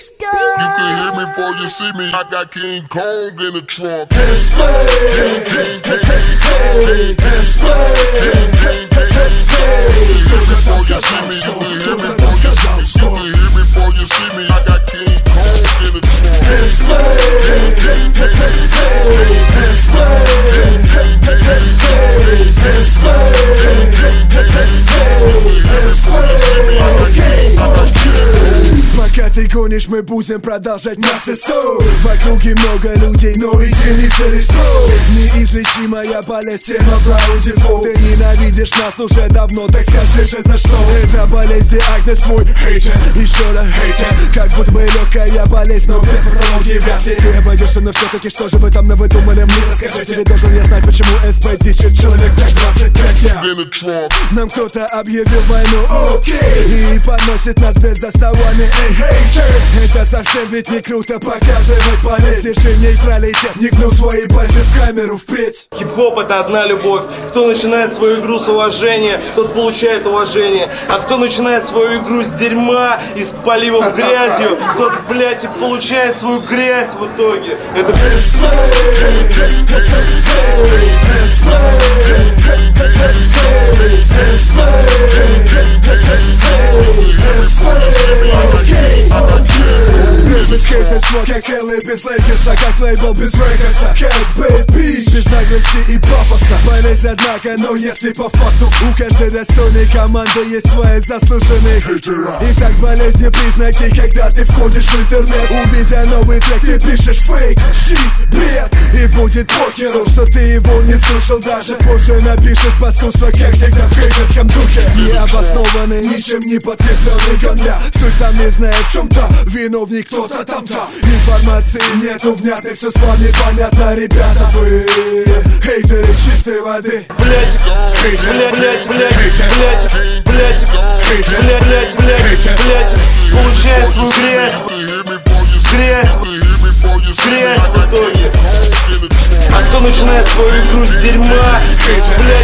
Brixton. You can hear me before you see me. I got King Kong in the trunk. Пока ты гонишь, мы будем продолжать нас и сто. В округе много людей, но единицы лишь зло. Неизлечимая болезнь, тема в раунде фол. Ты ненавидишь нас уже давно, так скажи же за что. Это болезнь, диагноз твой хейтер, еще раз хейтер. Как будто бы легкая болезнь, но без патологии вряд ли. Ты обойдешься, но все-таки что же вы там навыдумали мне? Расскажи, тебе должен я знать, почему СП 10 человек, так 25 я. Нам кто-то объявил войну, окей, и поносит нас без заставания. Это совсем ведь не круто показывать болезнь. Держи в нейтралитет, не гну свои пальцы в камеру впредь. Хип-хоп — это одна любовь. Кто начинает свою игру с уважения, тот получает уважение. А кто начинает свою игру с дерьма и с поливом грязью, тот, блядь, и получает свою грязь в итоге. Это без хейтерства, как Элли без Лейкерса, как лейбл без рекордса, как бэйби, без наглости и пафоса. Болезнь, однако, но если по факту у каждой достойной команды есть свои заслуженные хейтеры. Итак, болезни признаки, когда ты входишь в интернет, увидя новый трек, ты пишешь фейк, щит, бред, и будет похеру, что ты его не слушал, даже позже напишешь паскудство, как всегда в хейтерском духе. Необоснованный, ничем не подкрепленный гонля. Стой сам не знает, в чем-то виновник кто-то там-то. Информации нету внятной, все с вами понятно, ребята. Вы хейтеры чистой воды. Блять, получает свою грязь в итоге. А кто начинает свою игру с дерьма, блять,